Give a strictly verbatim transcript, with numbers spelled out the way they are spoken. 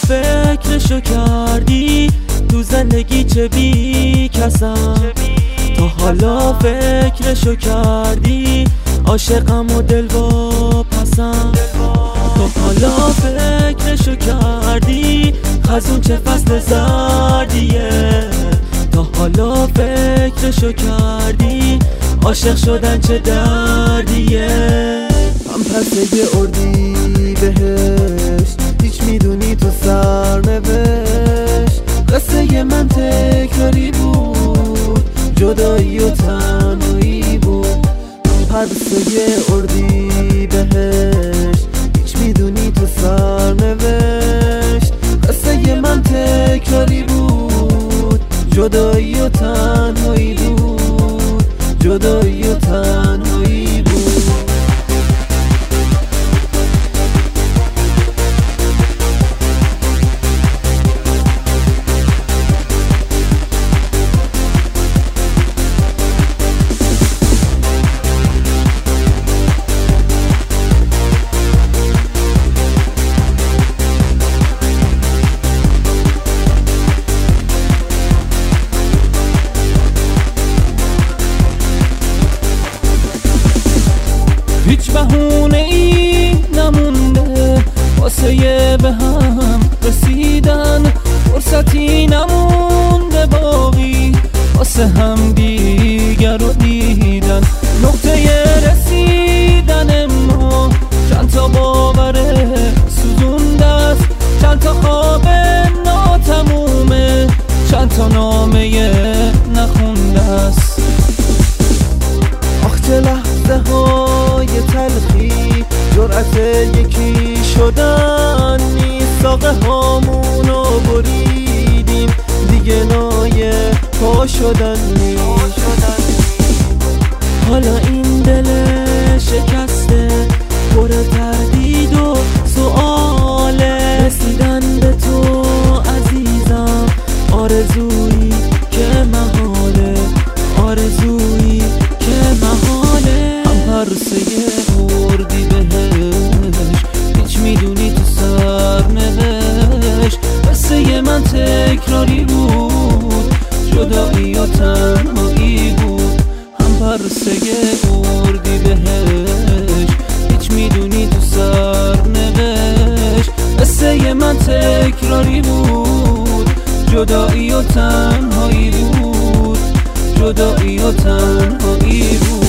فکرشو کردی تو زندگی چه بی کسم؟ تا حالا فکرشو کردی عاشقم و دل واپسم؟ تا حالا فکرشو کردی خزون چه فصل زردیه؟ تا حالا فکرشو کردی عاشق شدن چه دردیه؟ هم پسه اردی بهش هیچ میدونی تو سرنوشت قصه من تکراری بود، جدایی و تنهایی بود. هم پسه اردی بهش هیچ میدونی تو سرنوشت قصه من تکراری بود، جدایی و تنهایی بود، جدایی و تنهایی بود. هیچ بهونه ای نمونده واسه به هم رسیدن، فرصتی نمونده باقی واسه هم دیگر رو دیدن. نقطه رسیدن ما چند تا باور سوزونده است، چند تا خواب ناتمومه، چند تا نامه نخونده است. آخ چه لحظه های تلخی جرأت یکی شدن نیست، ساقه هامونو بریدیم دیگه نایه پا شدن نیست. حالا این دل شکسته پر تردید و سؤاله، رسیدن به تو عزیزم آرزویی که محاله، آرزویی که محاله. هم پرسه اردی بهش هیچ میدونی تو سرنوشت قصه من تکراری بود، جدایی و تنهایی بود. هم پرسه اردی بهش هیچ میدونی تو سرنوشت قصه من تکراری بود، جدایی و تنهایی بود، جدایی و تنهایی بود.